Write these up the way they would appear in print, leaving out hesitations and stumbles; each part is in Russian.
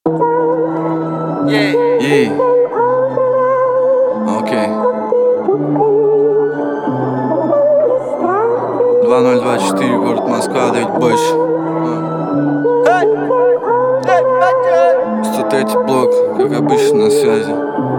Ей. Окей. 2024, город Москва, да ведь больше. 103 блок, как обычно, на связи.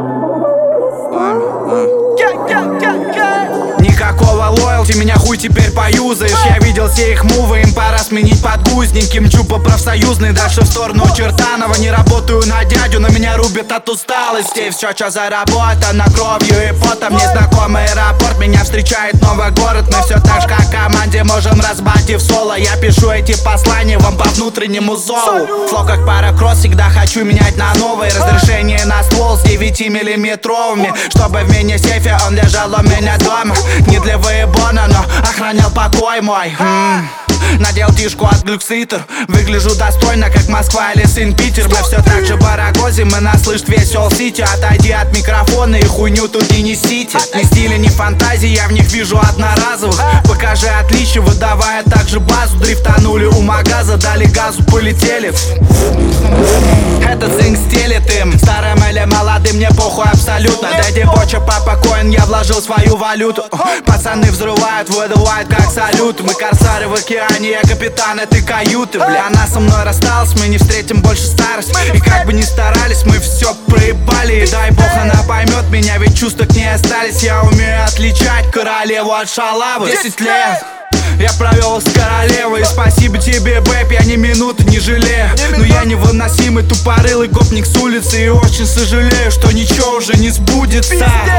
Никакого лоялти, меня хуй теперь поюзаешь. Я видел все их мувы, им пора сменить подгузники. Мчу по профсоюзной, дальше в сторону Чертанова. Не работаю на дядю, но меня рубят от усталости. Все, что заработано кровью и потом. Незнакомый аэропорт, меня встречает новый город. Мы все так же, как в команде, можем разбать в соло. Я пишу эти послания вам по внутреннему зову. Флоу как паракросс, всегда хочу менять на новые. Разрешение на ствол с 9-миллиметровыми, чтобы в мини-сейфе он лежал у меня дома. Не для выебона, но охранял покой мой. Надел тишку от Глюкситер. Выгляжу достойно, как Москва или Сент-Питер. Мы все так же барагозим, мы нас слышит весь Ол-Сити. Отойди от микрофона и хуйню тут не несите. Ни стиля, ни фантазии, я в них вижу одноразовых. Покажи отличие, выдавая также базу. Дрифтанули у магаза, дали газу, полетели. Этот зинг стелит им. Старым или молодым, мне похуй абсолютно. Дэдди Боча, папа Коин, я вложил свою валюту. Пацаны взрывают, выдувают как салют. Мы корсары в океане, я капитан этой каюты. Бля, она со мной рассталась, мы не встретим больше старость. И как бы ни старались, мы все проебали. И дай бог она поймет меня, ведь чувства к ней остались. Я умею отличать королеву от шалавы. 10 лет я провел с королевой, и спасибо тебе, бэйб, я ни минуты не жалею. Но я невыносимый тупорылый гопник с улицы. И очень сожалею, что ничего уже не сбудется.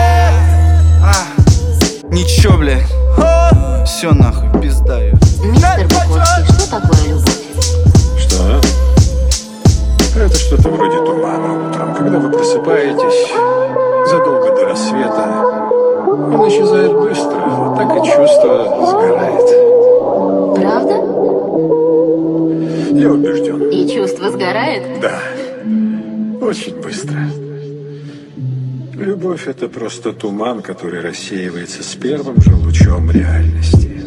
Ничего, блядь. Все нахуй, пизда я. Мистер Буховский, что такое любовь? Что? Это что-то вроде тумана утром, когда вы просыпаетесь задолго до рассвета. Он исчезает быстро, так и чувство сгорает. Правда? Я убежден. И чувство сгорает? Да, очень быстро. Любовь — это просто туман, который рассеивается с первым же лучом реальности.